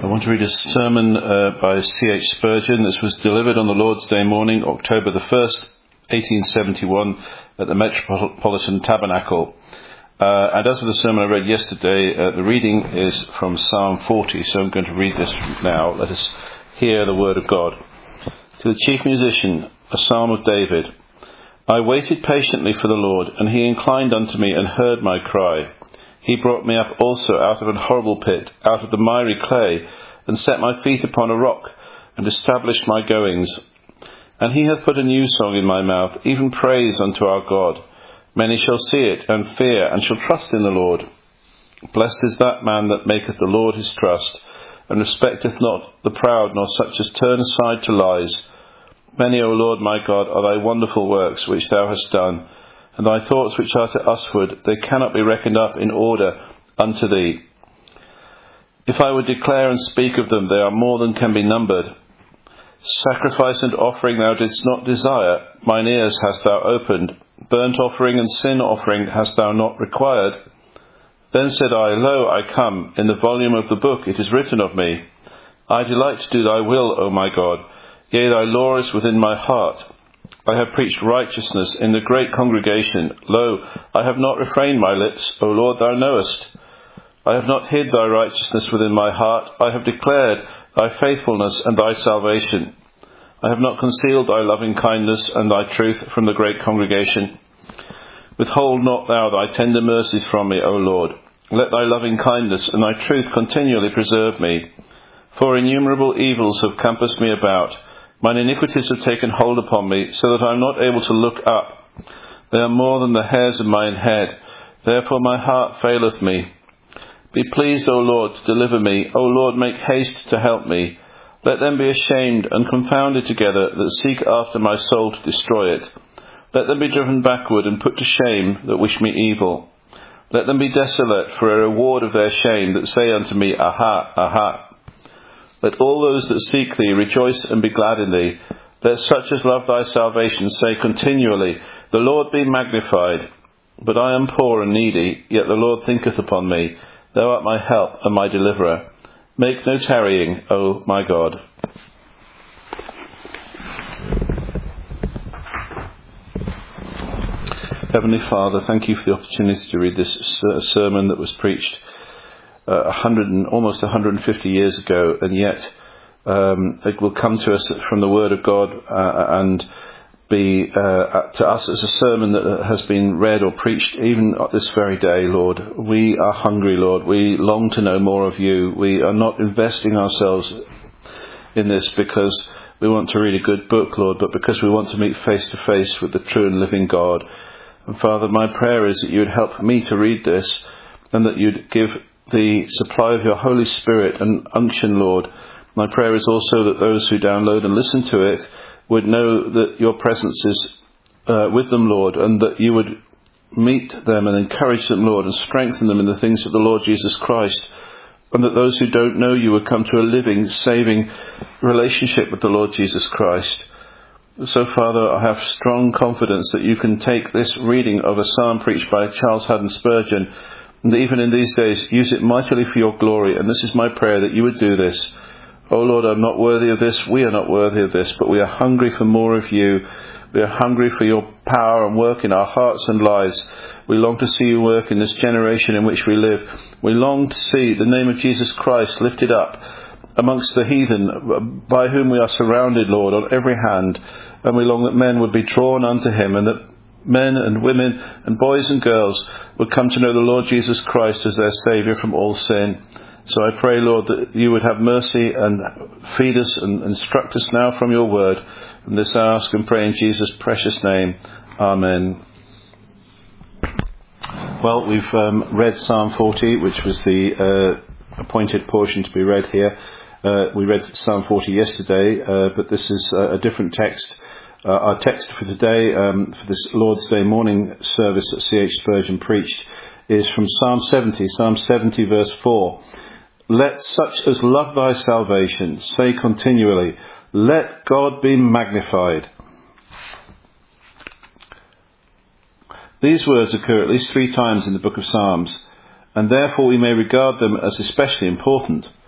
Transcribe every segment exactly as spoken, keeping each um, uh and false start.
want to read a sermon uh, by C H Spurgeon. This was delivered on the Lord's Day morning, October the first, eighteen seventy-one, at the Metropolitan Tabernacle. Uh, and as for the sermon I read yesterday, uh, the reading is from Psalm forty, so I'm going to read this now. Let us hear the word of God. To the chief musician, a psalm of David. I waited patiently for the Lord, and he inclined unto me and heard my cry. He brought me up also out of an horrible pit, out of the miry clay, and set my feet upon a rock, and established my goings. And he hath put a new song in my mouth, even praise unto our God. Many shall see it, and fear, and shall trust in the Lord. Blessed is that man that maketh the Lord his trust, and respecteth not the proud, nor such as turn aside to lies. Many, O Lord my God, are thy wonderful works which thou hast done, and thy thoughts which are to usward, they cannot be reckoned up in order unto thee. If I would declare and speak of them, they are more than can be numbered. Sacrifice and offering thou didst not desire, mine ears hast thou opened. Burnt offering and sin offering hast thou not required. Then said I, Lo, I come, in the volume of the book it is written of me. I delight to do thy will, O my God, yea, thy law is within my heart. I have preached righteousness in the great congregation. Lo, I have not refrained my lips, O Lord, thou knowest. I have not hid thy righteousness within my heart. I have declared thy faithfulness and thy salvation. I have not concealed thy loving kindness and thy truth from the great congregation. Withhold not thou thy tender mercies from me, O Lord. Let thy loving kindness and thy truth continually preserve me. For innumerable evils have compassed me about. Mine iniquities have taken hold upon me, so that I am not able to look up. They are more than the hairs of mine head. Therefore my heart faileth me. Be pleased, O Lord, to deliver me. O Lord, make haste to help me. Let them be ashamed and confounded together that seek after my soul to destroy it. Let them be driven backward and put to shame that wish me evil. Let them be desolate for a reward of their shame that say unto me, Aha, aha. Let all those that seek thee rejoice and be glad in thee. Let such as love thy salvation say continually, The Lord be magnified. But I am poor and needy, yet the Lord thinketh upon me. Thou art my help and my deliverer. Make no tarrying, O my God. Heavenly Father, thank you for the opportunity to read this sermon that was preached Uh, a hundred and almost one hundred fifty years ago, and yet um, it will come to us from the Word of God uh, and be uh, to us as a sermon that has been read or preached even this very day, Lord. We are hungry, Lord. We long to know more of you. We are not investing ourselves in this because we want to read a good book, Lord, but because we want to meet face to face with the true and living God. And Father, my prayer is that you would help me to read this, and that you'd give the supply of your Holy Spirit and unction, Lord. My prayer is also that those who download and listen to it would know that your presence is uh, with them, Lord, and that you would meet them and encourage them, Lord, and strengthen them in the things of the Lord Jesus Christ, and that those who don't know you would come to a living, saving relationship with the Lord Jesus Christ. So, Father, I have strong confidence that you can take this reading of a psalm preached by Charles Haddon Spurgeon, and even in these days, use it mightily for your glory. And this is my prayer, that you would do this. Oh Lord, I'm not worthy of this. We are not worthy of this, but we are hungry for more of you. We are hungry for your power and work in our hearts and lives. We long to see you work in this generation in which we live. We long to see the name of Jesus Christ lifted up amongst the heathen, by whom we are surrounded, Lord, on every hand. And we long that men would be drawn unto him, and that men and women and boys and girls would come to know the Lord Jesus Christ as their Saviour from all sin. So I pray, Lord, that you would have mercy and feed us and instruct us now from your word. And this I ask and pray in Jesus' precious name. Amen. Well, we've um, read Psalm forty, which was the uh, appointed portion to be read here. Uh, we read Psalm forty yesterday, uh, but this is uh, a different text. Uh, our text for today, um, for this Lord's Day morning service that C H Spurgeon preached, is from Psalm seventy, Psalm seventy verse four. Let such as love thy salvation say continually, Let God be magnified. These words occur at least three times in the book of Psalms, and therefore we may regard them as especially important.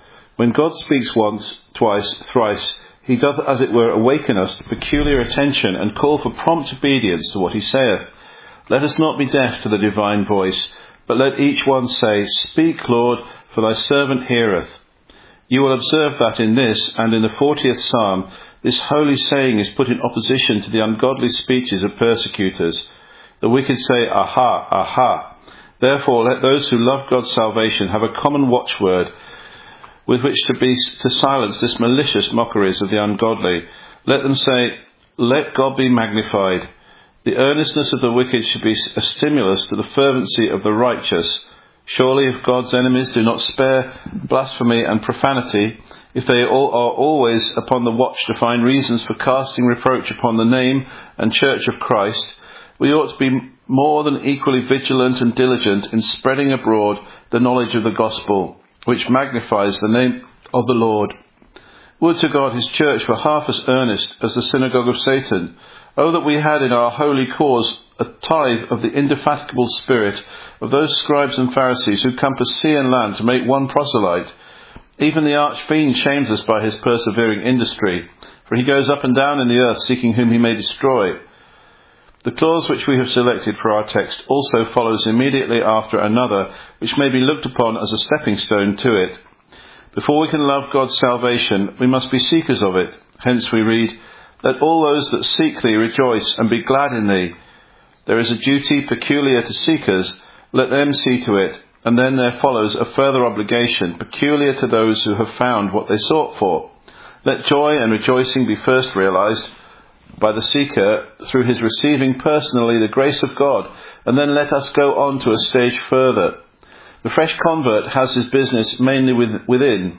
When God speaks once, twice, thrice, he doth as it were awaken us to peculiar attention and call for prompt obedience to what he saith. Let us not be deaf to the divine voice, but let each one say, Speak, Lord, for thy servant heareth. You will observe that in this and in the fortieth psalm, this holy saying is put in opposition to the ungodly speeches of persecutors. The wicked say, Aha, aha. Therefore let those who love God's salvation have a common watchword with which to be to silence this malicious mockeries of the ungodly. Let them say, Let God be magnified. The earnestness of the wicked should be a stimulus to the fervency of the righteous. Surely if God's enemies do not spare blasphemy and profanity, if they all are always upon the watch to find reasons for casting reproach upon the name and church of Christ, we ought to be more than equally vigilant and diligent in spreading abroad the knowledge of the gospel, which magnifies the name of the Lord. Would to God his church were half as earnest as the synagogue of Satan. Oh, that we had in our holy cause a tithe of the indefatigable spirit of those scribes and Pharisees who compass sea and land to make one proselyte. Even the arch-fiend shames us by his persevering industry, for he goes up and down in the earth seeking whom he may destroy. The clause which we have selected for our text also follows immediately after another, which may be looked upon as a stepping stone to it. Before we can love God's salvation, we must be seekers of it. Hence we read, Let all those that seek thee rejoice and be glad in thee. There is a duty peculiar to seekers, let them see to it, and then there follows a further obligation peculiar to those who have found what they sought for. Let joy and rejoicing be first realized by the seeker through his receiving personally the grace of God, and then let us go on to a stage further. The fresh convert has his business mainly with, within.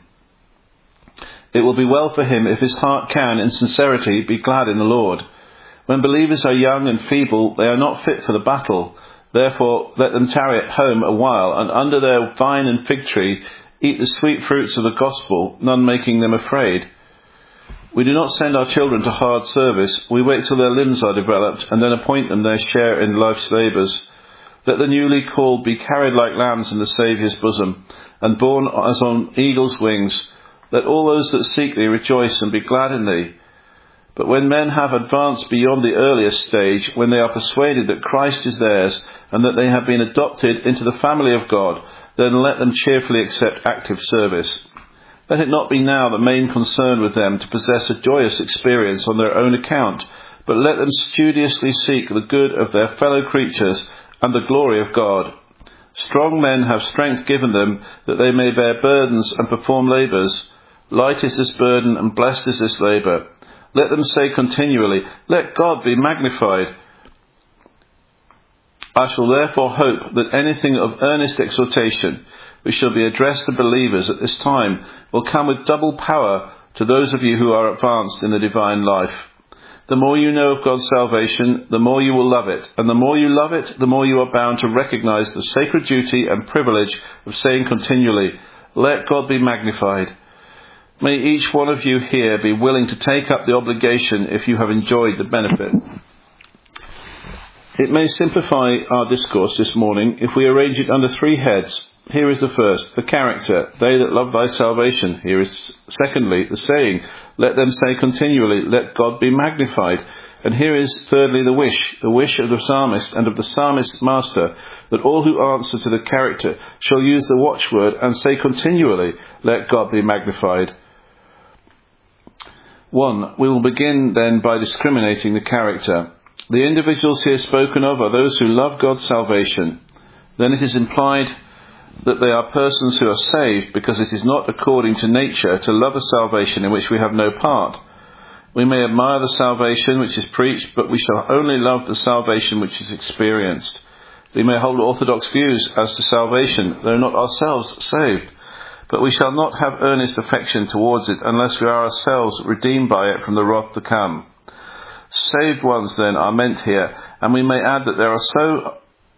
It will be well for him if his heart can, in sincerity, be glad in the Lord. When believers are young and feeble, they are not fit for the battle. Therefore, let them tarry at home a while, and under their vine and fig tree eat the sweet fruits of the gospel, none making them afraid. We do not send our children to hard service. We wait till their limbs are developed, and then appoint them their share in life's labours. Let the newly called be carried like lambs in the Saviour's bosom, and borne as on eagle's wings. Let all those that seek thee rejoice and be glad in thee. But when men have advanced beyond the earliest stage, when they are persuaded that Christ is theirs, and that they have been adopted into the family of God, then let them cheerfully accept active service. Let it not be now the main concern with them to possess a joyous experience on their own account, but let them studiously seek the good of their fellow creatures and the glory of God. Strong men have strength given them that they may bear burdens and perform labours. Light is this burden and blessed is this labour. Let them say continually, Let God be magnified. I shall therefore hope that anything of earnest exhortation which shall be addressed to believers at this time will come with double power to those of you who are advanced in the divine life. The more you know of God's salvation, the more you will love it. And the more you love it, the more you are bound to recognize the sacred duty and privilege of saying continually, Let God be magnified. May each one of you here be willing to take up the obligation if you have enjoyed the benefit. It may simplify our discourse this morning if we arrange it under three heads. Here is the first, the character, they that love thy salvation. Here is secondly, the saying, let them say continually, let God be magnified. And here is thirdly, the wish, the wish of the psalmist and of the psalmist's master, that all who answer to the character shall use the watchword and say continually, let God be magnified. One, we will begin then by discriminating the character. The individuals here spoken of are those who love God's salvation. Then it is implied that they are persons who are saved because it is not according to nature to love a salvation in which we have no part. We may admire the salvation which is preached, but we shall only love the salvation which is experienced. We may hold orthodox views as to salvation, though not ourselves saved, but we shall not have earnest affection towards it unless we are ourselves redeemed by it from the wrath to come. Saved ones, then, are meant here, and we may add that they are so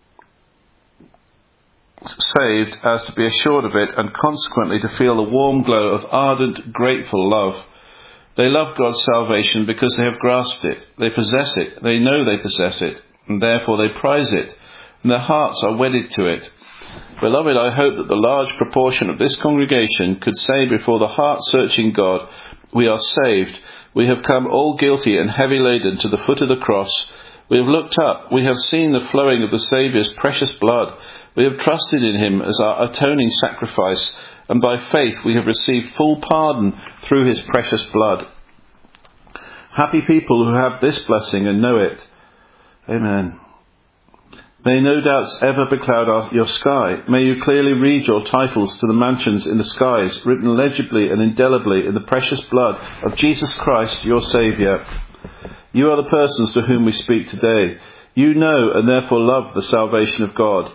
saved as to be assured of it and consequently to feel the warm glow of ardent, grateful love. They love God's salvation because they have grasped it, they possess it, they know they possess it, and therefore they prize it, and their hearts are wedded to it. Beloved, I hope that the large proportion of this congregation could say before the heart-searching God, we are saved, we have come all guilty and heavy laden to the foot of the cross, we have looked up, we have seen the flowing of the Saviour's precious blood, we have trusted in him as our atoning sacrifice, and by faith we have received full pardon through his precious blood. Happy people who have this blessing and know it. Amen. May no doubts ever becloud our, your sky. May you clearly read your titles to the mansions in the skies, written legibly and indelibly in the precious blood of Jesus Christ, your Saviour. You are the persons to whom we speak today. You know and therefore love the salvation of God.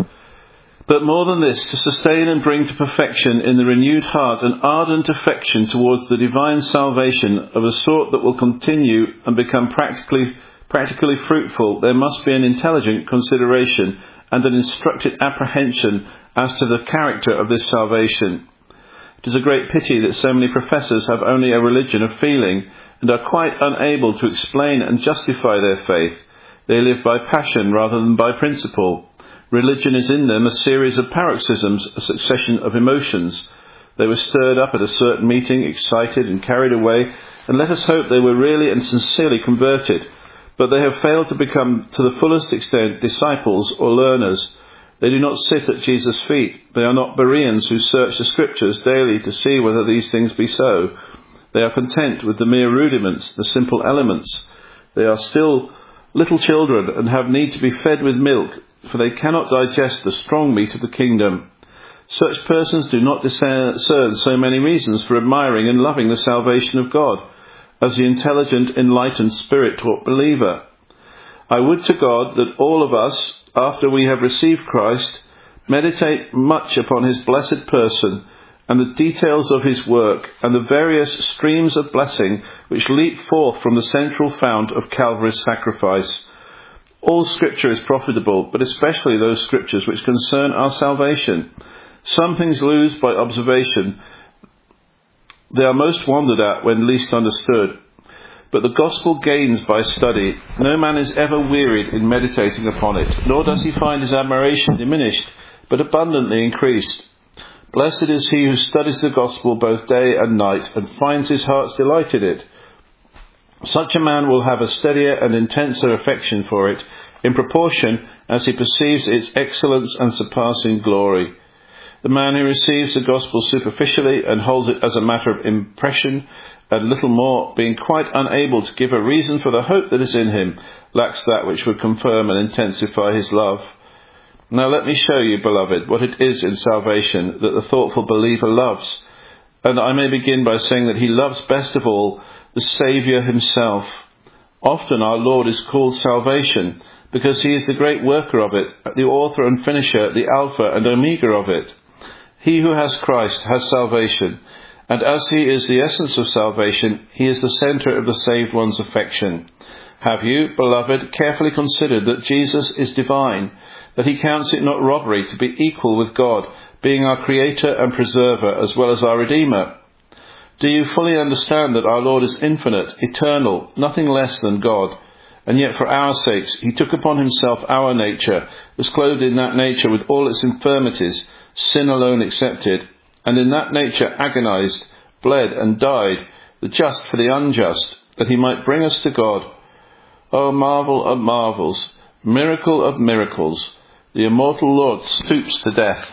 But more than this, to sustain and bring to perfection in the renewed heart an ardent affection towards the divine salvation of a sort that will continue and become practically practically fruitful, there must be an intelligent consideration and an instructed apprehension as to the character of this salvation. It is a great pity that so many professors have only a religion of feeling and are quite unable to explain and justify their faith. They live by passion rather than by principle. Religion is in them a series of paroxysms, a succession of emotions. They were stirred up at a certain meeting, excited and carried away, and let us hope they were really and sincerely converted. But they have failed to become, to the fullest extent, disciples or learners. They do not sit at Jesus' feet. They are not Bereans who search the Scriptures daily to see whether these things be so. They are content with the mere rudiments, the simple elements. They are still little children and have need to be fed with milk, for they cannot digest the strong meat of the kingdom. Such persons do not discern so many reasons for admiring and loving the salvation of God as the intelligent, enlightened, Spirit-taught believer. I would to God that all of us, after we have received Christ, meditate much upon his blessed person and the details of his work and the various streams of blessing which leap forth from the central fount of Calvary's sacrifice. All Scripture is profitable, but especially those Scriptures which concern our salvation. Some things lose by observation. They are most wondered at when least understood. But the gospel gains by study. No man is ever wearied in meditating upon it, nor does he find his admiration diminished, but abundantly increased. Blessed is he who studies the gospel both day and night, and finds his heart's delight in it. Such a man will have a steadier and intenser affection for it, in proportion as he perceives its excellence and surpassing glory. The man who receives the gospel superficially and holds it as a matter of impression and little more, being quite unable to give a reason for the hope that is in him, lacks that which would confirm and intensify his love. Now let me show you, beloved, what it is in salvation that the thoughtful believer loves. And I may begin by saying that he loves best of all the Saviour himself. Often our Lord is called salvation because he is the great worker of it, the author and finisher, the Alpha and Omega of it. He who has Christ has salvation, and as he is the essence of salvation, he is the centre of the saved one's affection. Have you, beloved, carefully considered that Jesus is divine, that he counts it not robbery to be equal with God, being our Creator and Preserver as well as our Redeemer? Do you fully understand that our Lord is infinite, eternal, nothing less than God, and yet for our sakes he took upon himself our nature, was clothed in that nature with all its infirmities, sin alone excepted, and in that nature agonized, bled and died, the just for the unjust, that he might bring us to God. O marvel of marvels, miracle of miracles, the immortal Lord stoops to death.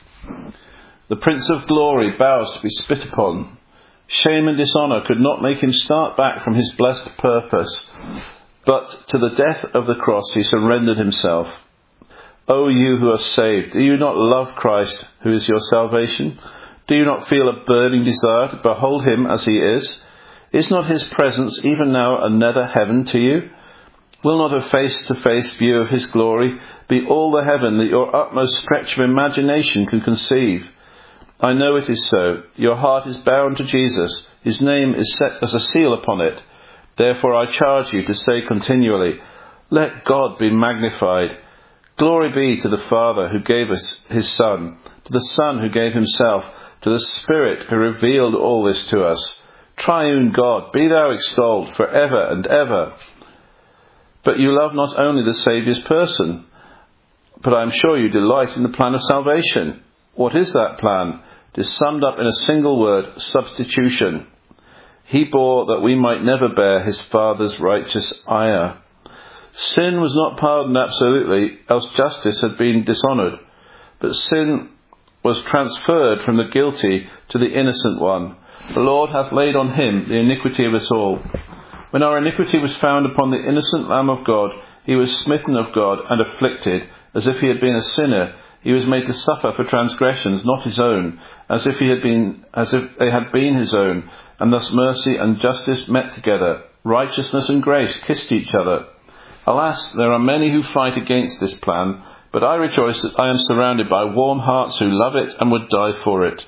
The Prince of Glory bows to be spit upon. Shame and dishonour could not make him start back from his blessed purpose, but to the death of the cross he surrendered himself. O you who are saved, do you not love Christ, who is your salvation? Do you not feel a burning desire to behold him as he is? Is not his presence even now a nether heaven to you? Will not a face-to-face view of his glory be all the heaven that your utmost stretch of imagination can conceive? I know it is so. Your heart is bound to Jesus. His name is set as a seal upon it. Therefore I charge you to say continually, let God be magnified. Glory be to the Father who gave us his Son, to the Son who gave himself, to the Spirit who revealed all this to us. Triune God, be thou extolled for ever and ever. But you love not only the Saviour's person. But I am sure you delight in the plan of salvation. What is that plan? It is summed up in a single word: substitution. He bore that we might never bear his Father's righteous ire. Sin was not pardoned absolutely, else justice had been dishonoured. But sin was transferred from the guilty to the innocent one. The Lord hath laid on him the iniquity of us all. When our iniquity was found upon the innocent Lamb of God, he was smitten of God and afflicted, as if he had been a sinner. He was made to suffer for transgressions not his own, as if he had been, as if they had been his own. And thus mercy and justice met together. Righteousness and grace kissed each other. Alas, there are many who fight against this plan, but I rejoice that I am surrounded by warm hearts who love it and would die for it.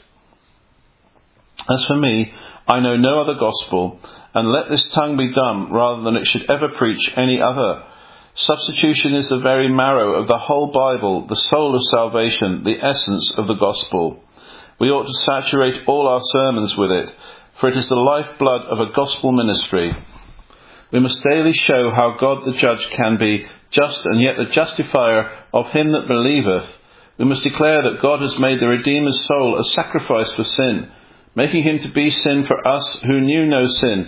As for me, I know no other gospel, and let this tongue be dumb rather than it should ever preach any other. Substitution is the very marrow of the whole Bible, the soul of salvation, the essence of the gospel. We ought to saturate all our sermons with it, for it is the lifeblood of a gospel ministry. We must daily show how God the judge can be just and yet the justifier of him that believeth. We must declare that God has made the Redeemer's soul a sacrifice for sin, making him to be sin for us who knew no sin,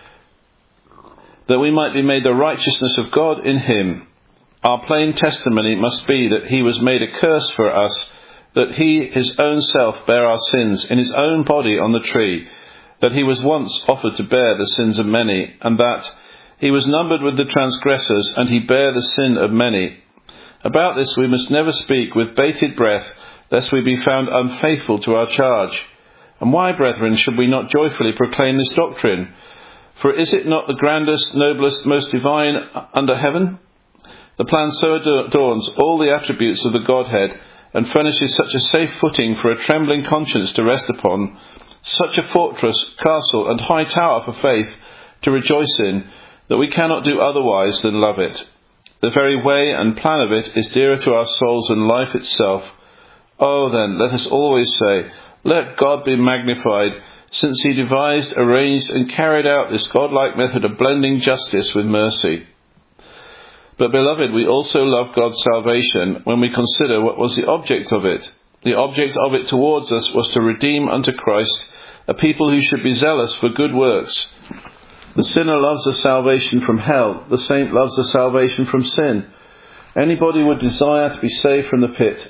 that we might be made the righteousness of God in him. Our plain testimony must be that he was made a curse for us, that he his own self bare our sins in his own body on the tree, that he was once offered to bear the sins of many, and that he was numbered with the transgressors, and he bare the sin of many. About this we must never speak with bated breath, lest we be found unfaithful to our charge. And why, brethren, should we not joyfully proclaim this doctrine? For is it not the grandest, noblest, most divine under heaven? The plan so adorns all the attributes of the Godhead, and furnishes such a safe footing for a trembling conscience to rest upon, such a fortress, castle, and high tower for faith to rejoice in, that we cannot do otherwise than love it. The very way and plan of it is dearer to our souls than life itself. Oh, then, let us always say, let God be magnified, since he devised, arranged, and carried out this godlike method of blending justice with mercy. But, beloved, we also love God's salvation when we consider what was the object of it. The object of it towards us was to redeem unto Christ a people who should be zealous for good works. The sinner loves a salvation from hell. The saint loves a salvation from sin. Anybody would desire to be saved from the pit.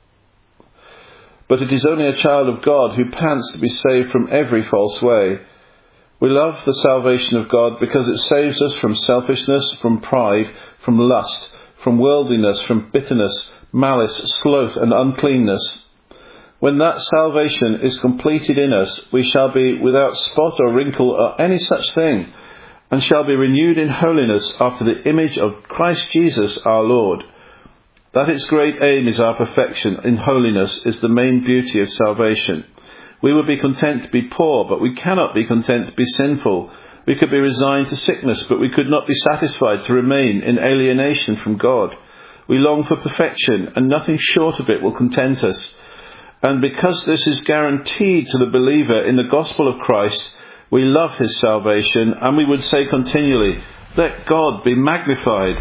But it is only a child of God who pants to be saved from every false way. We love the salvation of God because it saves us from selfishness, from pride, from lust, from worldliness, from bitterness, malice, sloth, and uncleanness. When that salvation is completed in us, we shall be without spot or wrinkle or any such thing, and shall be renewed in holiness after the image of Christ Jesus our Lord. That its great aim is our perfection in holiness is the main beauty of salvation. We would be content to be poor, but we cannot be content to be sinful. We could be resigned to sickness, but we could not be satisfied to remain in alienation from God. We long for perfection, and nothing short of it will content us. And because this is guaranteed to the believer in the gospel of Christ, we love his salvation, and we would say continually, let God be magnified.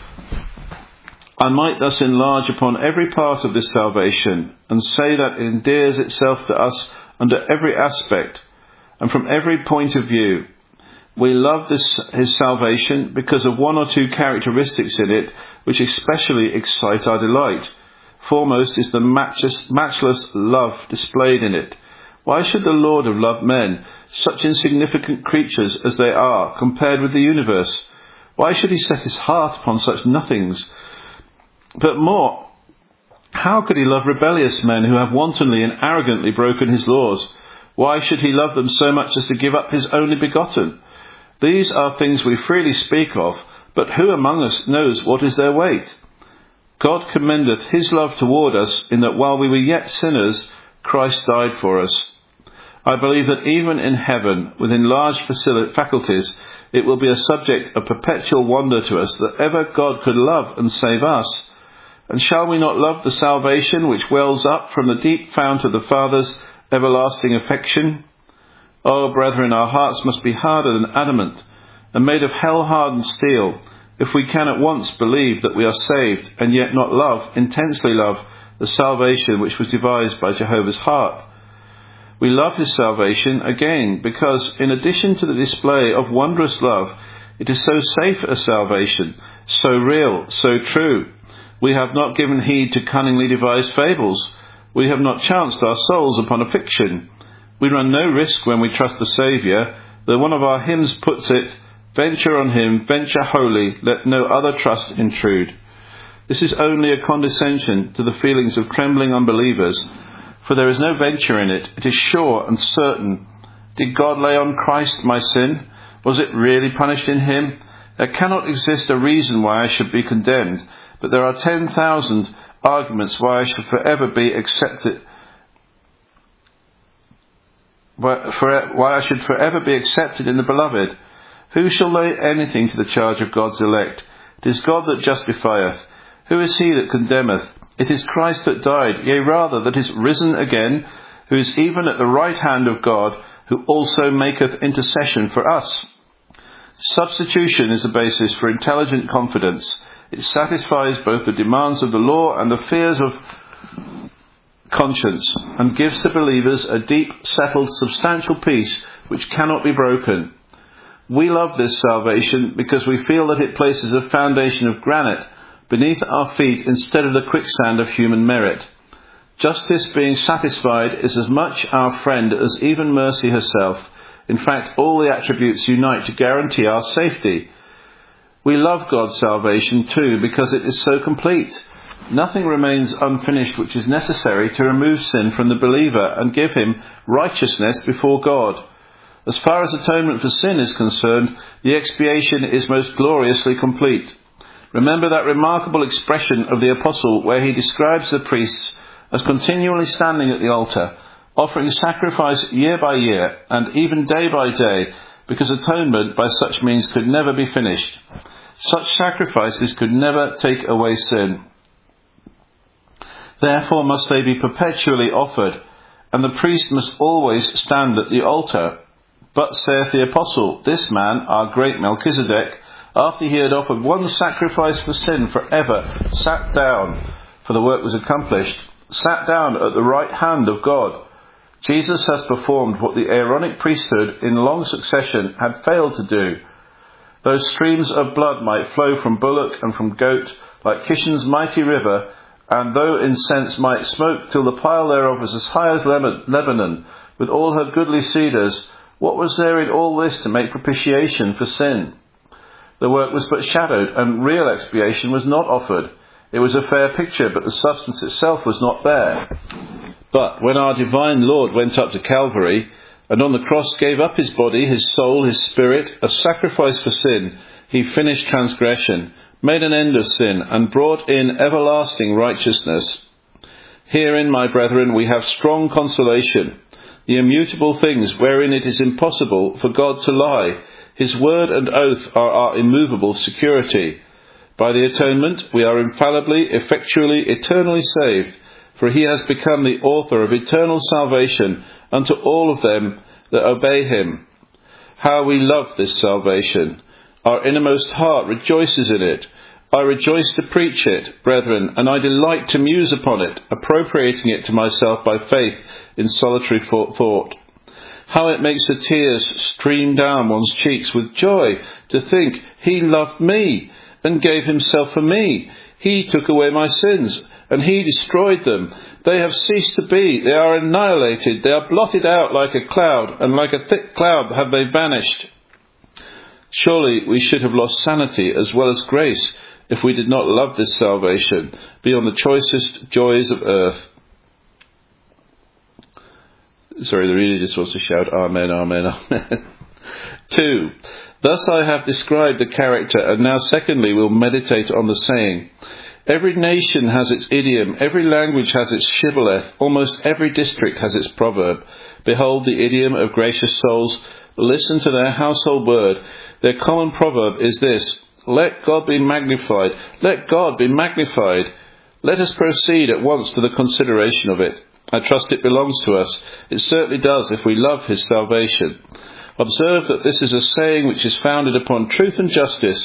I might thus enlarge upon every part of this salvation, and say that it endears itself to us under every aspect, and from every point of view. We love this his salvation because of one or two characteristics in it which especially excite our delight. Foremost is the matchless, matchless love displayed in it. Why should the Lord have loved men, such insignificant creatures as they are, compared with the universe? Why should he set his heart upon such nothings? But more, how could he love rebellious men who have wantonly and arrogantly broken his laws? Why should he love them so much as to give up his only begotten? These are things we freely speak of, but who among us knows what is their weight? God commendeth his love toward us in that while we were yet sinners, Christ died for us. I believe that even in heaven, with enlarged faculties, it will be a subject of perpetual wonder to us that ever God could love and save us. And shall we not love the salvation which wells up from the deep fount of the Father's everlasting affection? Oh, brethren, our hearts must be harder than adamant, and made of hell-hardened steel, if we can at once believe that we are saved and yet not love, intensely love, the salvation which was devised by Jehovah's heart? We love his salvation, again, because in addition to the display of wondrous love, it is so safe a salvation, so real, so true. We have not given heed to cunningly devised fables. We have not chanced our souls upon a fiction. We run no risk when we trust the Saviour, though one of our hymns puts it, "Venture on him, venture wholly, let no other trust intrude." This is only a condescension to the feelings of trembling unbelievers, for there is no venture in it. It is sure and certain. Did God lay on Christ my sin? Was it really punished in him? There cannot exist a reason why I should be condemned, but there are ten thousand arguments why I should forever be accepted, why I should forever be accepted in the beloved. Who shall lay anything to the charge of God's elect? It is God that justifieth. Who is he that condemneth? It is Christ that died, yea rather, that is risen again, who is even at the right hand of God, who also maketh intercession for us. Substitution is the basis for intelligent confidence. It satisfies both the demands of the law and the fears of conscience, and gives to believers a deep, settled, substantial peace which cannot be broken. We love this salvation because we feel that it places a foundation of granite beneath our feet instead of the quicksand of human merit. Justice being satisfied is as much our friend as even mercy herself. In fact, all the attributes unite to guarantee our safety. We love God's salvation too because it is so complete. Nothing remains unfinished which is necessary to remove sin from the believer and give him righteousness before God. As far as atonement for sin is concerned, the expiation is most gloriously complete. Remember that remarkable expression of the apostle where he describes the priests as continually standing at the altar, offering sacrifice year by year and even day by day, because atonement by such means could never be finished. Such sacrifices could never take away sin. Therefore must they be perpetually offered, and the priest must always stand at the altar. But, saith the apostle, this man, our great Melchizedek, after he had offered one sacrifice for sin for ever, sat down, for the work was accomplished, sat down at the right hand of God. Jesus has performed what the Aaronic priesthood in long succession had failed to do. Those streams of blood might flow from bullock and from goat, like Kishon's mighty river, and though incense might smoke till the pile thereof was as high as Lebanon, with all her goodly cedars, what was there in all this to make propitiation for sin? The work was but shadowed, and real expiation was not offered. It was a fair picture, but the substance itself was not there. But when our divine Lord went up to Calvary, and on the cross gave up his body, his soul, his spirit, a sacrifice for sin, he finished transgression, made an end of sin, and brought in everlasting righteousness. Herein, my brethren, we have strong consolation. The immutable things wherein it is impossible for God to lie, his word and oath are our immovable security. By the atonement we are infallibly, effectually, eternally saved, for he has become the author of eternal salvation unto all of them that obey him. How we love this salvation! Our innermost heart rejoices in it. I rejoice to preach it, brethren, and I delight to muse upon it, appropriating it to myself by faith in solitary thought. How it makes the tears stream down one's cheeks with joy to think, he loved me and gave himself for me. He took away my sins and he destroyed them. They have ceased to be. They are annihilated. They are blotted out like a cloud, and like a thick cloud have they vanished. Surely we should have lost sanity as well as grace if we did not love this salvation beyond the choicest joys of earth. Sorry, the reader just wants to shout, Amen, Amen, Amen. Two, thus I have described the character, and now secondly we'll meditate on the saying. Every nation has its idiom, every language has its shibboleth, almost every district has its proverb. Behold the idiom of gracious souls, listen to their household word. Their common proverb is this: let God be magnified, let God be magnified. Let us proceed at once to the consideration of it. I trust it belongs to us. It certainly does if we love his salvation. Observe that this is a saying which is founded upon truth and justice.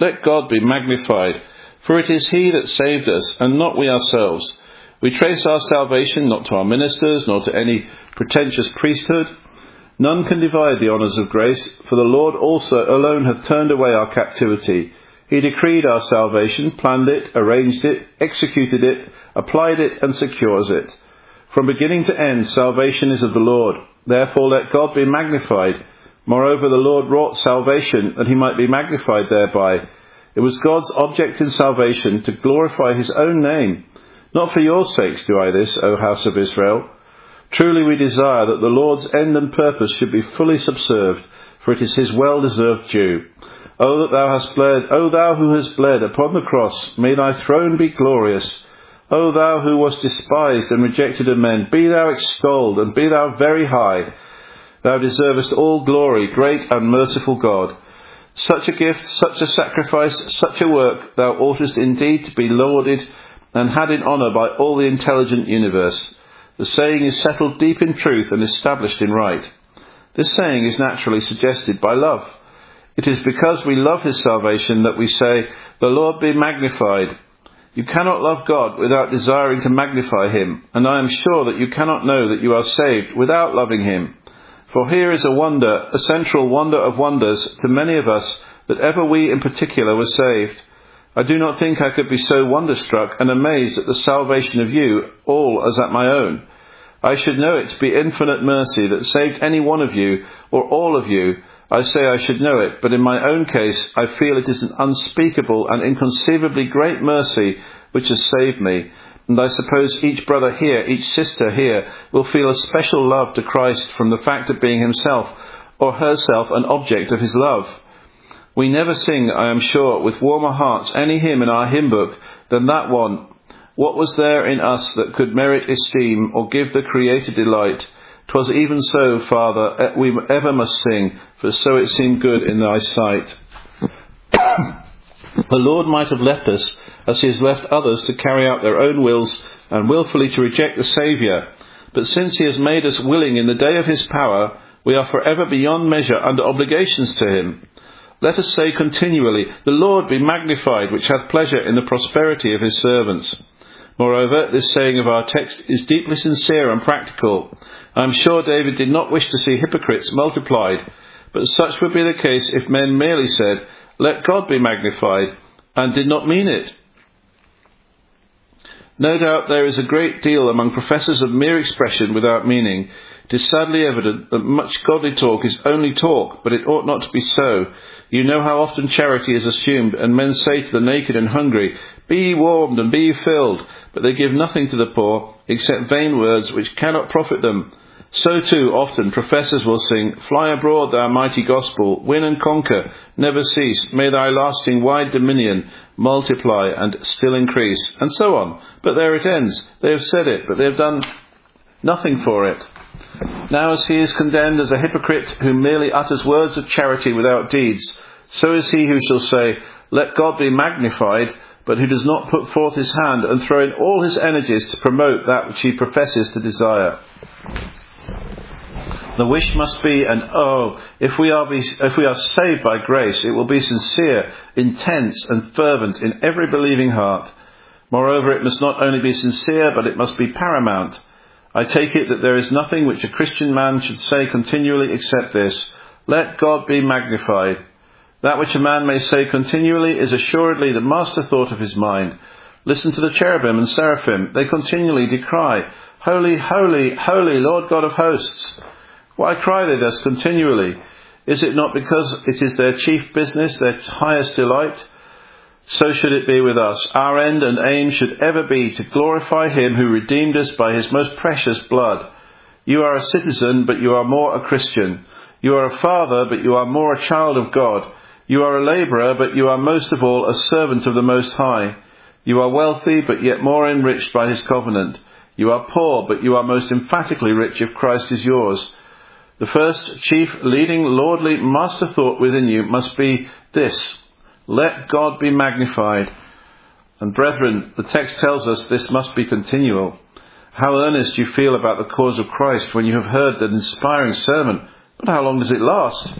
let God be magnified, for it is he that saved us, and not we ourselves. We trace our salvation not to our ministers, nor to any pretentious priesthood. None can divide the honours of grace, for the Lord also alone hath turned away our captivity. He decreed our salvation, planned it, arranged it, executed it, applied it, and secures it. From beginning to end, salvation is of the Lord. Therefore let God be magnified. Moreover, the Lord wrought salvation, that he might be magnified thereby. It was God's object in salvation to glorify his own name. Not for your sakes do I this, O house of Israel. Truly we desire that the Lord's end and purpose should be fully subserved, for it is his well-deserved due. O that thou hast bled, O thou who hast bled upon the cross, may thy throne be glorious. O thou who wast despised and rejected of men, be thou extolled, and be thou very high. Thou deservest all glory, great and merciful God. Such a gift, such a sacrifice, such a work, thou oughtest indeed to be lauded and had in honour by all the intelligent universe. The saying is settled deep in truth and established in right. This saying is naturally suggested by love. It is because we love his salvation that we say, the Lord be magnified. You cannot love God without desiring to magnify him, and I am sure that you cannot know that you are saved without loving him. For here is a wonder, a central wonder of wonders to many of us, that ever we in particular were saved. I do not think I could be so wonderstruck and amazed at the salvation of you all as at my own. I should know it to be infinite mercy that saved any one of you, or all of you. I say I should know it, but in my own case I feel it is an unspeakable and inconceivably great mercy which has saved me. And I suppose each brother here, each sister here, will feel a special love to Christ from the fact of being himself or herself an object of his love. We never sing, I am sure, with warmer hearts any hymn in our hymn book than that one. What was there in us that could merit esteem or give the Creator delight? 'Twas even so, Father, we ever must sing, for so it seemed good in thy sight. The Lord might have left us, as he has left others, to carry out their own wills and wilfully to reject the Saviour. But since he has made us willing in the day of his power, we are forever beyond measure under obligations to him. Let us say continually, the Lord be magnified, which hath pleasure in the prosperity of his servants. Moreover, this saying of our text is deeply sincere and practical. I am sure David did not wish to see hypocrites multiplied, but such would be the case if men merely said, let God be magnified, and did not mean it. No doubt there is a great deal among professors of mere expression without meaning. It is sadly evident that much godly talk is only talk, but it ought not to be so. You know how often charity is assumed, and men say to the naked and hungry, be ye warmed and be ye filled, but they give nothing to the poor, except vain words which cannot profit them. So too often professors will sing, fly abroad thou mighty gospel, win and conquer, never cease, may thy lasting wide dominion multiply and still increase, and so on. But there it ends. They have said it, but they have done nothing for it. Now as he is condemned as a hypocrite who merely utters words of charity without deeds, so is he who shall say, let God be magnified, but who does not put forth his hand and throw in all his energies to promote that which he professes to desire. The wish must be, and oh, if we are be, if we are saved by grace, it will be sincere, intense and fervent in every believing heart. Moreover, it must not only be sincere, but it must be paramount. I take it that there is nothing which a Christian man should say continually except this, let God be magnified. That which a man may say continually is assuredly the master thought of his mind. Listen to the cherubim and seraphim. They continually decry, holy, holy, holy, Lord God of hosts. Why cry they thus continually? Is it not because it is their chief business, their highest delight? So should it be with us. Our end and aim should ever be to glorify him who redeemed us by his most precious blood. You are a citizen, but you are more a Christian. You are a father, but you are more a child of God. You are a labourer, but you are most of all a servant of the Most High. You are wealthy, but yet more enriched by his covenant. You are poor, but you are most emphatically rich if Christ is yours. The first, chief, leading, lordly, master thought within you must be this: let God be magnified. And brethren, the text tells us this must be continual. How earnest you feel about the cause of Christ when you have heard that inspiring sermon. But how long does it last?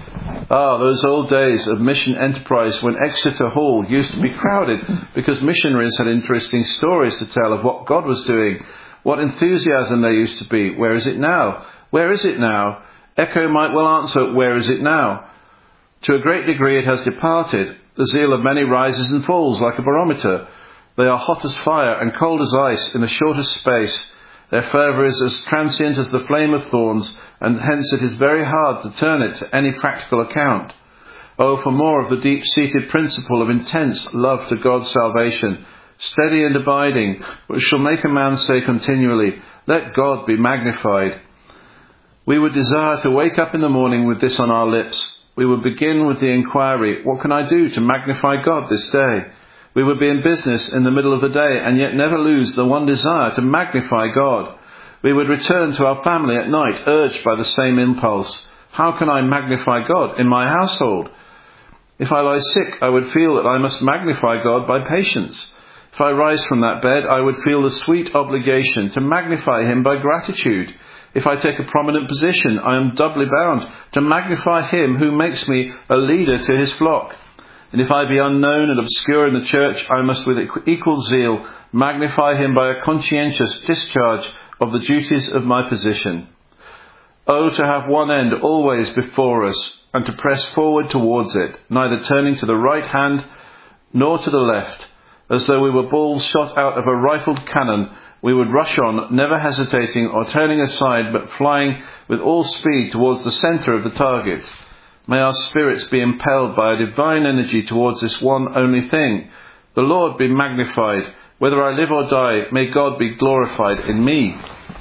Ah, those old days of mission enterprise when Exeter Hall used to be crowded because missionaries had interesting stories to tell of what God was doing. What enthusiasm there used to be. Where is it now? Where is it now? Echo might well answer, where is it now? To a great degree it has departed. The zeal of many rises and falls like a barometer. They are hot as fire and cold as ice in the shortest space. Their fervour is as transient as the flame of thorns, and hence it is very hard to turn it to any practical account. Oh, for more of the deep-seated principle of intense love to God's salvation, steady and abiding, which shall make a man say continually, let God be magnified. We would desire to wake up in the morning with this on our lips. We would begin with the inquiry, what can I do to magnify God this day? We would be in business in the middle of the day and yet never lose the one desire to magnify God. We would return to our family at night urged by the same impulse. How can I magnify God in my household? If I lie sick, I would feel that I must magnify God by patience. If I rise from that bed, I would feel the sweet obligation to magnify him by gratitude. If I take a prominent position, I am doubly bound to magnify him who makes me a leader to his flock. And if I be unknown and obscure in the church, I must with equal zeal magnify him by a conscientious discharge of the duties of my position. Oh, to have one end always before us, and to press forward towards it, neither turning to the right hand nor to the left, as though we were balls shot out of a rifled cannon. We would rush on, never hesitating or turning aside, but flying with all speed towards the centre of the target. May our spirits be impelled by a divine energy towards this one only thing. The Lord be magnified. Whether I live or die, may God be glorified in me.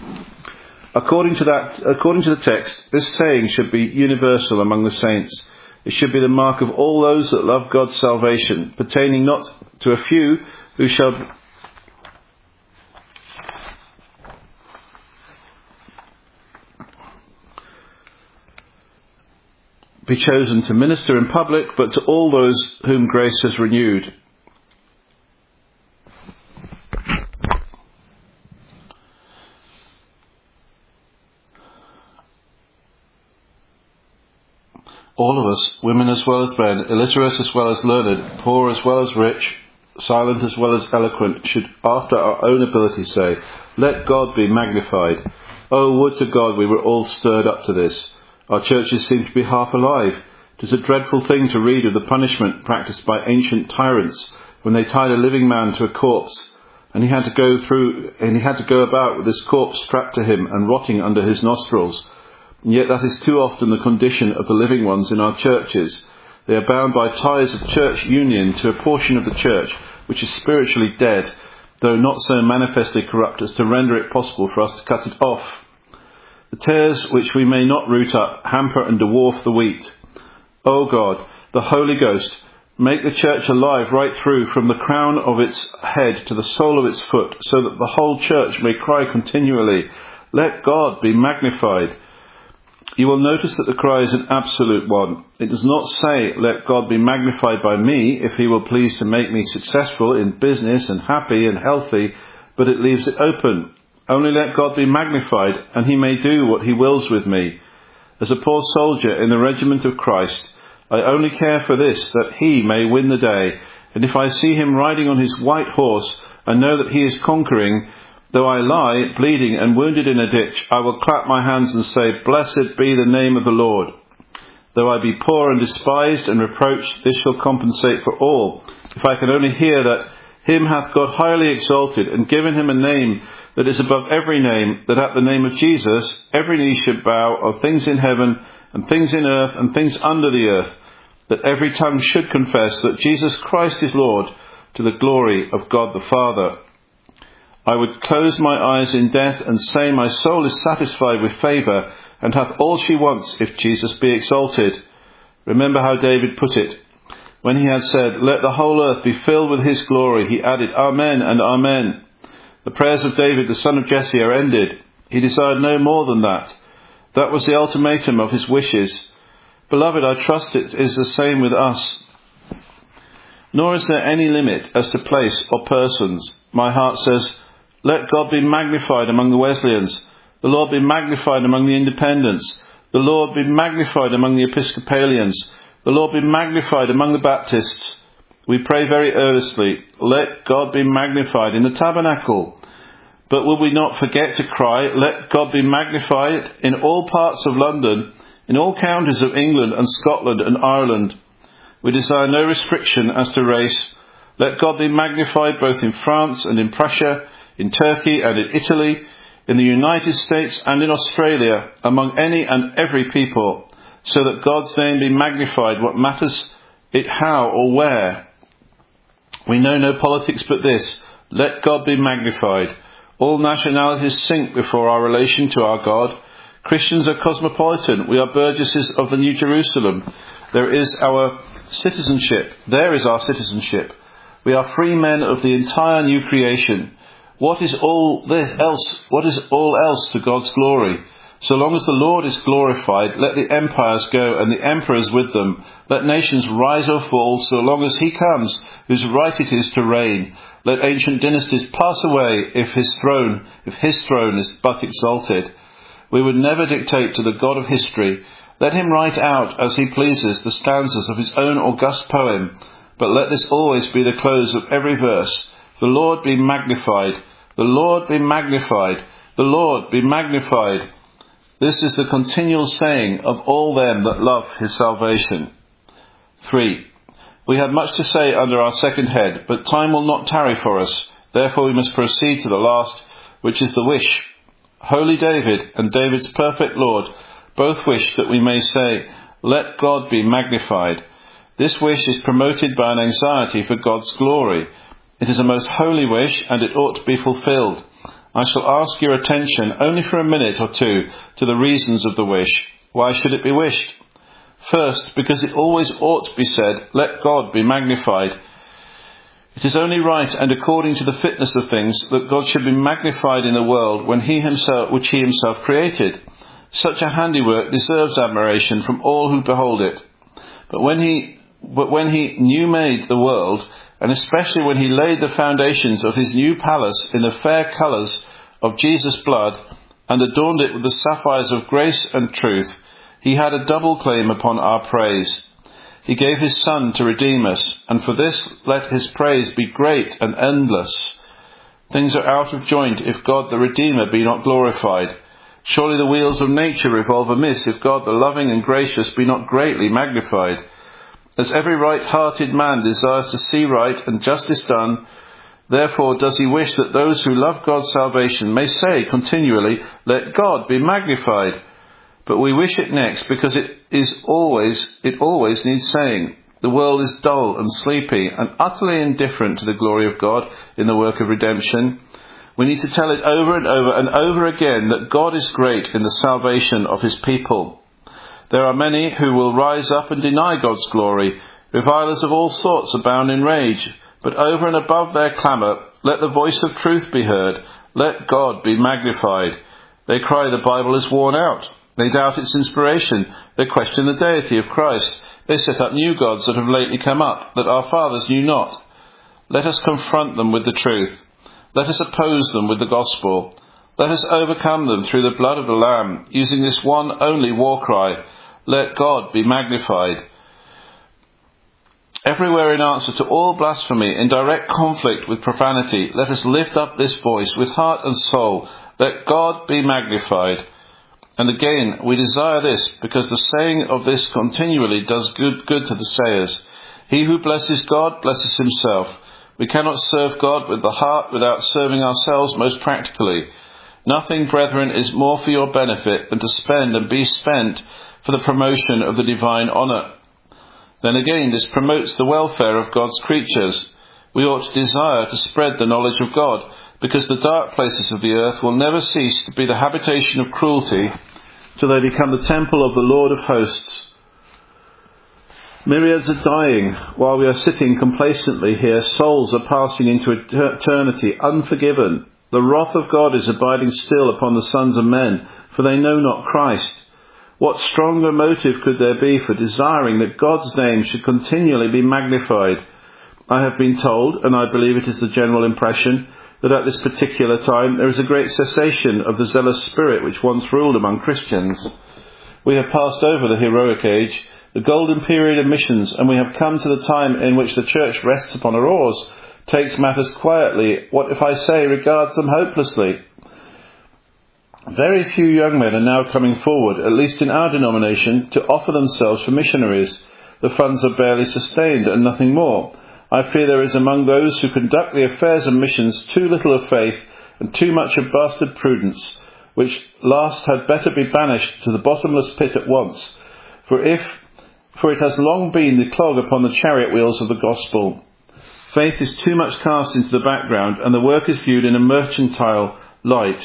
According to that, according to the text, this saying should be universal among the saints. It should be the mark of all those that love God's salvation, pertaining not to a few who shall be chosen to minister in public, but to all those whom grace has renewed. All of us, women as well as men, illiterate as well as learned, poor as well as rich, silent as well as eloquent, should after our own ability say, let God be magnified. Oh, would to God we were all stirred up to this. Our churches seem to be half alive. It is a dreadful thing to read of the punishment practiced by ancient tyrants when they tied a living man to a corpse, and he had to go through, and he had to go about with this corpse strapped to him and rotting under his nostrils. And yet that is too often the condition of the living ones in our churches. They are bound by ties of church union to a portion of the church which is spiritually dead, though not so manifestly corrupt as to render it possible for us to cut it off. The tares which we may not root up hamper and dwarf the wheat. O God, the Holy Ghost, make the church alive right through, from the crown of its head to the sole of its foot, so that the whole church may cry continually, let God be magnified. You will notice that the cry is an absolute one. It does not say, let God be magnified by me, if he will please to make me successful in business and happy and healthy, but it leaves it open. Only let God be magnified, and he may do what he wills with me. As a poor soldier in the regiment of Christ, I only care for this, that he may win the day. And if I see him riding on his white horse, and know that he is conquering, though I lie, bleeding and wounded in a ditch, I will clap my hands and say, blessed be the name of the Lord. Though I be poor and despised and reproached, this shall compensate for all. If I can only hear that him hath God highly exalted, and given him a name that is above every name, that at the name of Jesus every knee should bow, of things in heaven and things in earth and things under the earth, that every tongue should confess that Jesus Christ is Lord, to the glory of God the Father. I would close my eyes in death and say my soul is satisfied with favour, and hath all she wants if Jesus be exalted. Remember how David put it. When he had said, let the whole earth be filled with his glory, he added, Amen and Amen. The prayers of David, the son of Jesse, are ended. He desired no more than that. That was the ultimatum of his wishes. Beloved, I trust it is the same with us. Nor is there any limit as to place or persons. My heart says, let God be magnified among the Wesleyans. The Lord be magnified among the Independents. The Lord be magnified among the Episcopalians. The Lord be magnified among the Baptists. We pray very earnestly, let God be magnified in the tabernacle. But will we not forget to cry, let God be magnified in all parts of London, in all counties of England and Scotland and Ireland. We desire no restriction as to race. Let God be magnified both in France and in Prussia, in Turkey and in Italy, in the United States and in Australia, among any and every people, so that God's name be magnified, what matters it how or where. We know no politics but this, let God be magnified. All nationalities sink before our relation to our God. Christians are cosmopolitan. We are burgesses of the New Jerusalem. There is our citizenship. There is our citizenship. We are free men of the entire new creation. What is all this else? What is all else to God's glory? So long as the Lord is glorified, let the empires go and the emperors with them. Let nations rise or fall so long as he comes, whose right it is to reign. Let ancient dynasties pass away if his throne, if his throne is but exalted. We would never dictate to the God of history. Let him write out, as he pleases, the stanzas of his own august poem. But let this always be the close of every verse. The Lord be magnified. The Lord be magnified. The Lord be magnified. This is the continual saying of all them that love his salvation. Three. We have much to say under our second head, but time will not tarry for us. Therefore we must proceed to the last, which is the wish. Holy David and David's perfect Lord both wish that we may say, let God be magnified. This wish is promoted by an anxiety for God's glory. It is a most holy wish, and it ought to be fulfilled. I shall ask your attention only for a minute or two to the reasons of the wish. Why should it be wished? First, because it always ought to be said, let God be magnified. It is only right and according to the fitness of things that God should be magnified in the world when he himself, which he himself created. Such a handiwork deserves admiration from all who behold it. But when he, but when he new made the world, and especially when he laid the foundations of his new palace in the fair colours of Jesus' blood, and adorned it with the sapphires of grace and truth, he had a double claim upon our praise. He gave his Son to redeem us, and for this let his praise be great and endless. Things are out of joint if God the Redeemer be not glorified. Surely the wheels of nature revolve amiss if God the loving and gracious be not greatly magnified. As every right-hearted man desires to see right and justice done, therefore does he wish that those who love God's salvation may say continually, let God be magnified. But we wish it next because it is always, it always needs saying. The world is dull and sleepy and utterly indifferent to the glory of God in the work of redemption. We need to tell it over and over and over again that God is great in the salvation of his people. There are many who will rise up and deny God's glory. Revilers of all sorts abound in rage. But over and above their clamour, let the voice of truth be heard. Let God be magnified. They cry the Bible is worn out. They doubt its inspiration. They question the deity of Christ. They set up new gods that have lately come up, that our fathers knew not. Let us confront them with the truth. Let us oppose them with the gospel. Let us overcome them through the blood of the Lamb, using this one only war cry, let God be magnified. Everywhere in answer to all blasphemy, in direct conflict with profanity, let us lift up this voice with heart and soul, let God be magnified. And again, we desire this, because the saying of this continually does good, good to the sayers. He who blesses God blesses himself. We cannot serve God with the heart without serving ourselves most practically. Nothing, brethren, is more for your benefit than to spend and be spent for the promotion of the divine honour. Then again, this promotes the welfare of God's creatures. We ought to desire to spread the knowledge of God, because the dark places of the earth will never cease to be the habitation of cruelty till they become the temple of the Lord of hosts. Myriads are dying while we are sitting complacently here. Souls are passing into eternity unforgiven. The wrath of God is abiding still upon the sons of men, for they know not Christ. What stronger motive could there be for desiring that God's name should continually be magnified? I have been told, and I believe it is the general impression, that at this particular time there is a great cessation of the zealous spirit which once ruled among Christians. We have passed over the heroic age, The golden period of missions, and we have come to the time in which the church rests upon her oars, takes matters quietly, what if I say regards them hopelessly. Very few young men are now coming forward, at least in our denomination, to offer themselves for missionaries. The funds are barely sustained, and nothing more. I fear there is among those who conduct the affairs of missions too little of faith and too much of bastard prudence, which last had better be banished to the bottomless pit at once. For if, for it has long been the clog upon the chariot wheels of the gospel. Faith is too much cast into the background, and the work is viewed in a mercantile light,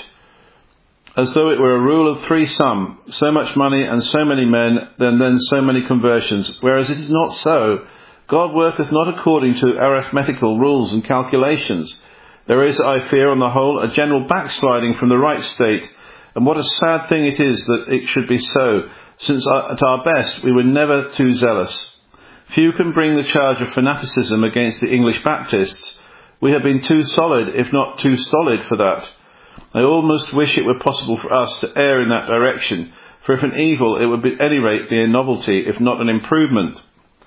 as though it were a rule of three sum, so much money and so many men, then then so many conversions, whereas it is not so. God worketh not according to arithmetical rules and calculations. There is, I fear, on the whole, a general backsliding from the right state, and what a sad thing it is that it should be so, since at our best we were never too zealous. Few can bring the charge of fanaticism against the English Baptists. We have been too solid, if not too stolid, for that. I almost wish it were possible for us to err in that direction, for if an evil, it would at any rate be a novelty, if not an improvement.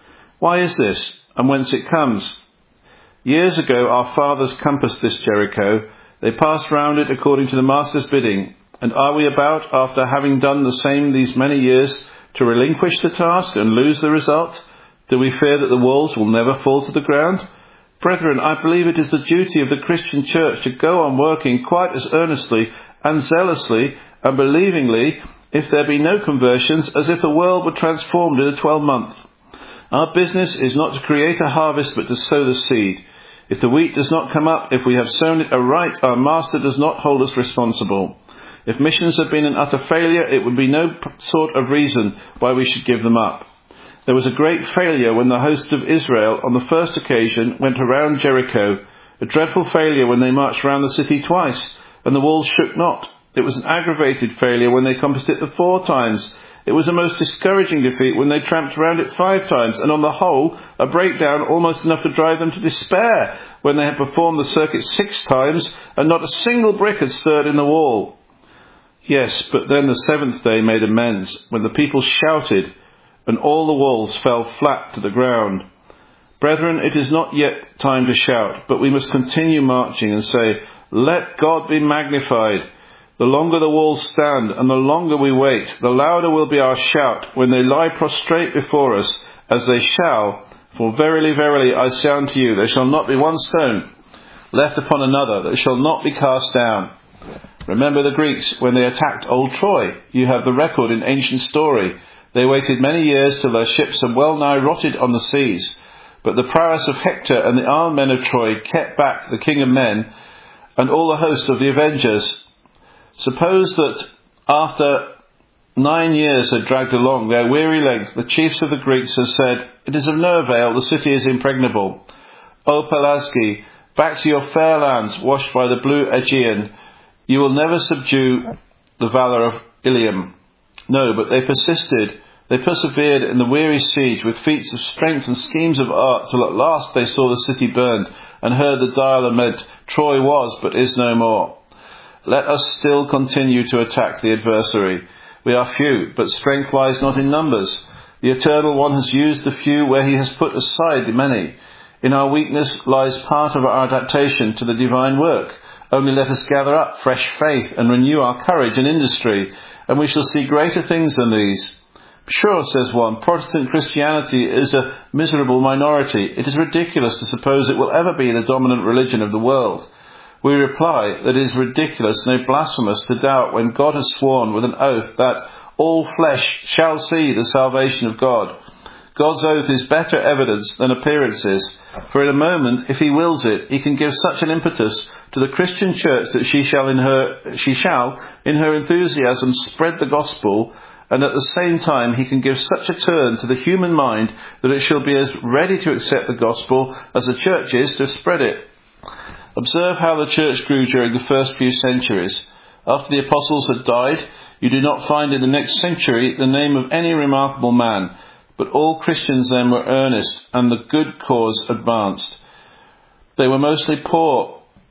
Why is this, and whence it comes? Years ago our fathers compassed this Jericho. They passed round it according to the Master's bidding. And are we about, after having done the same these many years, to relinquish the task and lose the result? Do we fear that the walls will never fall to the ground? Brethren, I believe it is the duty of the Christian church to go on working quite as earnestly and zealously and believingly, if there be no conversions, as if the world were transformed in a twelvemonth. Our business is not to create a harvest, but to sow the seed. If the wheat does not come up, if we have sown it aright, our Master does not hold us responsible. If missions have been an utter failure, it would be no sort of reason why we should give them up. There was a great failure when the hosts of Israel, on the first occasion, went around Jericho. A dreadful failure when they marched round the city twice, and the walls shook not. It was an aggravated failure when they compassed it the four times. It was a most discouraging defeat when they tramped round it five times, and on the whole, a breakdown almost enough to drive them to despair when they had performed the circuit six times, and not a single brick had stirred in the wall. Yes, but then the seventh day made amends, when the people shouted, and all the walls fell flat to the ground. Brethren, it is not yet time to shout, but we must continue marching and say, let God be magnified. The longer the walls stand, and the longer we wait, the louder will be our shout when they lie prostrate before us, as they shall. For verily, verily, I say unto you, there shall not be one stone left upon another that shall not be cast down. Remember the Greeks when they attacked old Troy. You have the record in ancient story. They waited many years till their ships had well nigh rotted on the seas. But the prowess of Hector and the armed men of Troy kept back the king of men and all the host of the avengers. Suppose that after nine years had dragged along their weary length, the chiefs of the Greeks have said, it is of no avail, the city is impregnable. O Pelasgi, back to your fair lands washed by the blue Aegean. You will never subdue the valour of Ilium. No, but they persisted. They persevered in the weary siege with feats of strength and schemes of art, till at last they saw the city burned and heard the dial lament, Troy was, but is no more. Let us still continue to attack the adversary. We are few, but strength lies not in numbers. The Eternal One has used the few where he has put aside the many. In our weakness lies part of our adaptation to the divine work. Only let us gather up fresh faith and renew our courage and industry, and we shall see greater things than these. Sure, says one, Protestant Christianity is a miserable minority. It is ridiculous to suppose it will ever be the dominant religion of the world. We reply that it is ridiculous, no blasphemous, to doubt when God has sworn with an oath that all flesh shall see the salvation of God. God's oath is better evidence than appearances, for in a moment, if he wills it, he can give such an impetus to the Christian church that she shall in her, she shall, in her enthusiasm, spread the gospel, and at the same time he can give such a turn to the human mind that it shall be as ready to accept the gospel as the church is to spread it. Observe how the church grew during the first few centuries. After the apostles had died, you do not find in the next century the name of any remarkable man, but all Christians then were earnest, and the good cause advanced. They were mostly poor,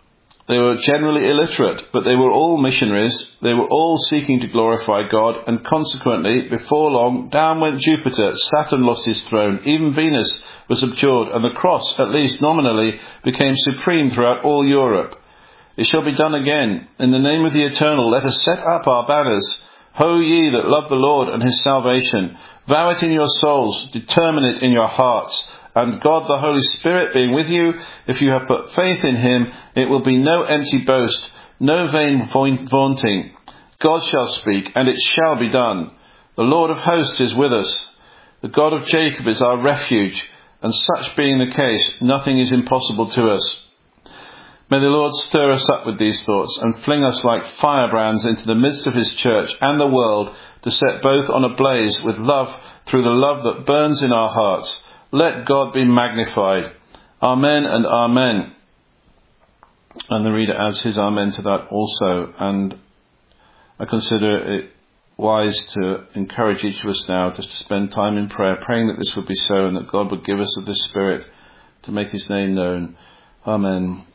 They were generally illiterate, but they were all missionaries. They were all seeking to glorify God, and consequently, before long, down went Jupiter, Saturn lost his throne, even Venus was abjured, and the cross, at least nominally, became supreme throughout all Europe. It shall be done again. In the name of the Eternal, let us set up our banners. Ho ye that love the Lord and his salvation, vow it in your souls, determine it in your hearts. And God the Holy Spirit being with you, if you have put faith in him, it will be no empty boast, no vain vaunting. God shall speak, and it shall be done. The Lord of hosts is with us. The God of Jacob is our refuge, and such being the case, nothing is impossible to us. May the Lord stir us up with these thoughts and fling us like firebrands into the midst of his church and the world, to set both on a blaze with love through the love that burns in our hearts. Let God be magnified. Amen and amen. And the reader adds his amen to that also. And I consider it wise to encourage each of us now just to spend time in prayer, praying that this would be so and that God would give us of this Spirit to make his name known. Amen.